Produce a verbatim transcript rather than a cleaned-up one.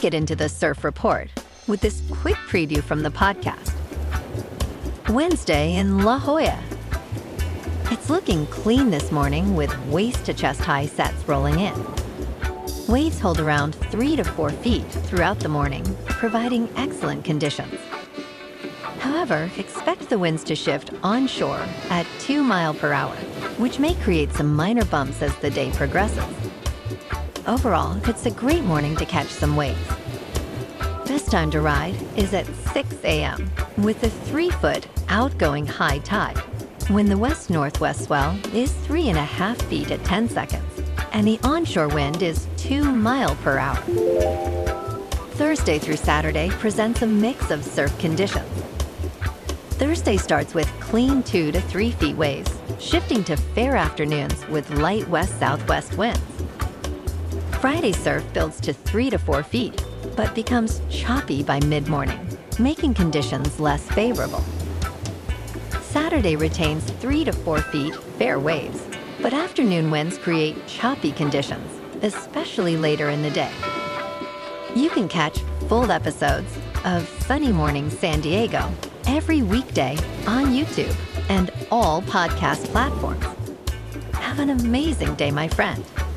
get into the surf report with this quick preview from the podcast. Wednesday in La Jolla. It's looking clean this morning with waist to chest high sets rolling in. Waves hold around three to four feet throughout the morning, providing excellent conditions. However, expect the winds to shift onshore at two miles per hour, which may create some minor bumps as the day progresses. Overall, it's a great morning to catch some waves. Best time to ride is at six a.m. with a three-foot outgoing high tide, when the west-northwest swell is three and a half feet at ten seconds, and the onshore wind is two miles per hour. Thursday through Saturday presents a mix of surf conditions. Thursday starts with clean two to three feet waves, shifting to fair afternoons with light west-southwest winds. Friday surf builds to three to four feet, but becomes choppy by mid-morning, making conditions less favorable. Saturday retains three to four feet fair waves, but afternoon winds create choppy conditions, especially later in the day. You can catch full episodes of Sunny Morning San Diego every weekday on YouTube and all podcast platforms. Have an amazing day, my friend.